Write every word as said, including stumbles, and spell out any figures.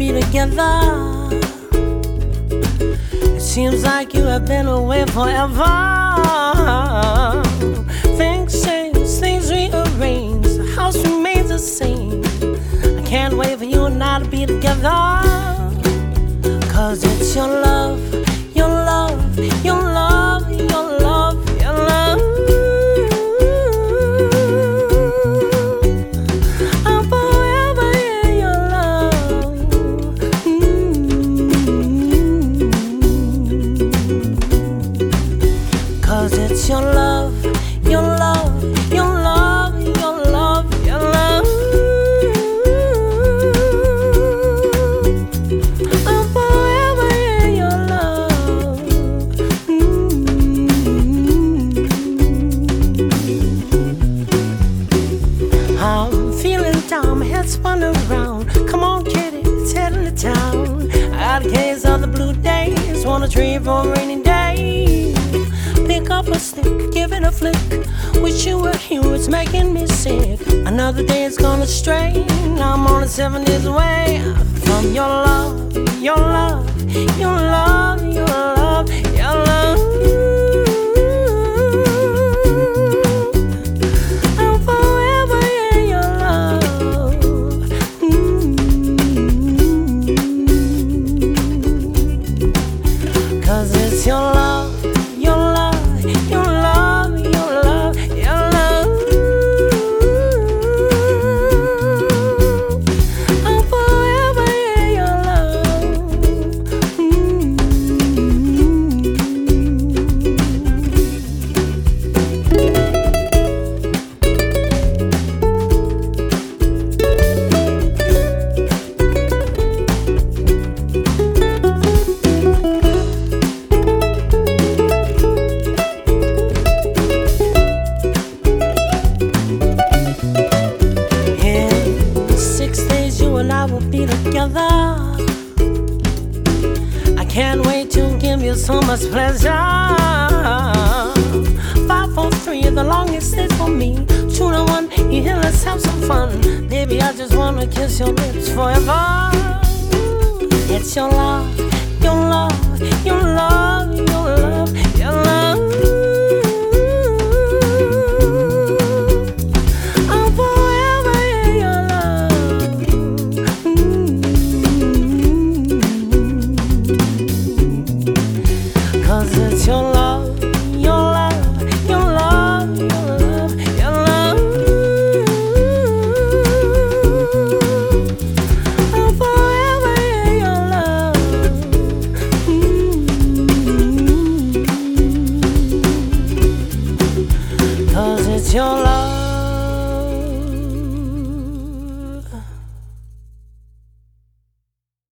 be together. It seems like you have been away forever. Things change, things rearrange, the house remains the same. I can't wait for you and I to be together. Cause it's your love, your love, your love, your love, your love. I'm forever in your love. Mm-hmm. Cause it's your love, your love, your love, your love, your love. I'm forever in your love. Mm-hmm. I'm feeling down, my head's spun around. Come on, kitty, it's heading to town. I got a case of the blue days, want a tree for a rainy day. Pick up a stick, give it a flick. Wish you were here, it's making me sick. Another day is gonna stray. I'm only seven days away from your love, your love, your love, your love, your love. I'm forever in your love. Mm-hmm. Cause it's your love, your love, your love, your love, your love. I'm forever in your love. I will be together. I can't wait to give you so much pleasure. Five, four, three, the longest is for me. Two to one, you here, let's have some fun. Baby, I just wanna kiss your lips forever. It's your love, your love, your love, your love, your love. Cause it's your love, your love, your love, your love, your love. I'm forever in your love. Mm-hmm. Cause it's your love.